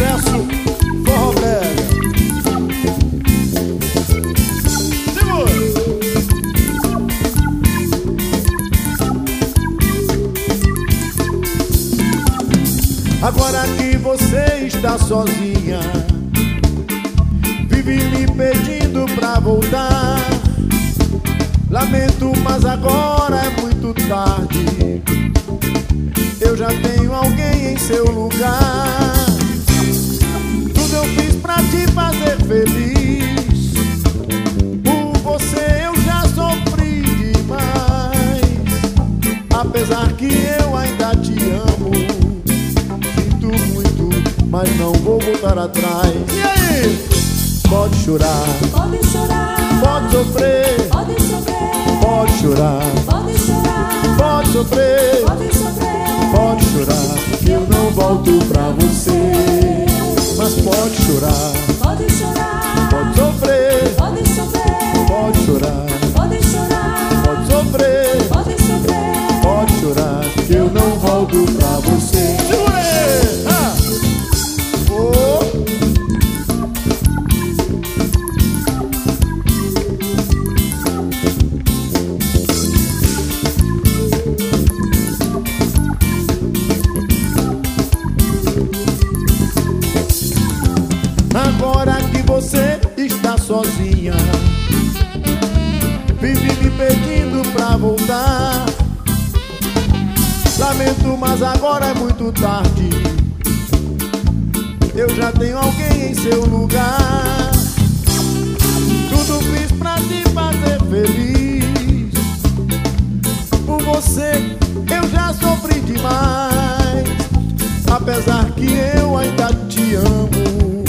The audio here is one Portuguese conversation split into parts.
sucesso, forró brega. Segura! Agora que você está sozinha, vive me pedindo pra voltar. Lamento, mas agora é muito tarde. Eu já tenho alguém em seu lugar. Tudo eu fiz pra te fazer feliz. Por você eu já sofri demais. Apesar que eu ainda te amo, sinto muito, mas não vou voltar atrás. E aí? Pode chorar, pode chorar, pode sofrer, pode sofrer, pode chorar, pode chorar, pode sofrer, pode sofrer, pode chorar, que eu não volto pra você. Mas pode chorar, pode chorar, pode sofrer, pode sofrer, pode chorar, pode chorar, pode sofrer, pode sofrer, pode chorar, que eu não volto pra você. Segura aí! Oh. Agora que você está sozinha, vive me pedindo pra voltar. Lamento, mas agora é muito tarde. Eu já tenho alguém em seu lugar. Tudo fiz pra te fazer feliz. Por você eu já sofri demais. Apesar que eu ainda te amo,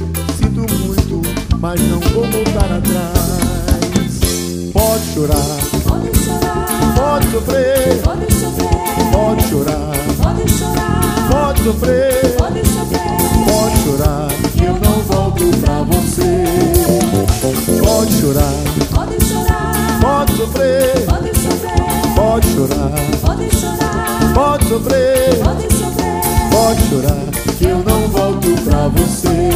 mas não vou voltar atrás. Pode chorar, pode chorar, pode sofrer, pode sofrer, pode chorar, pode chorar, pode sofrer, pode sofrer, pode chorar, que eu não volto pra você. Pode chorar, pode chorar, pode sofrer, pode sofrer, pode chorar, pode chorar, pode sofrer, pode sofrer, pode chorar, que eu não volto pra você.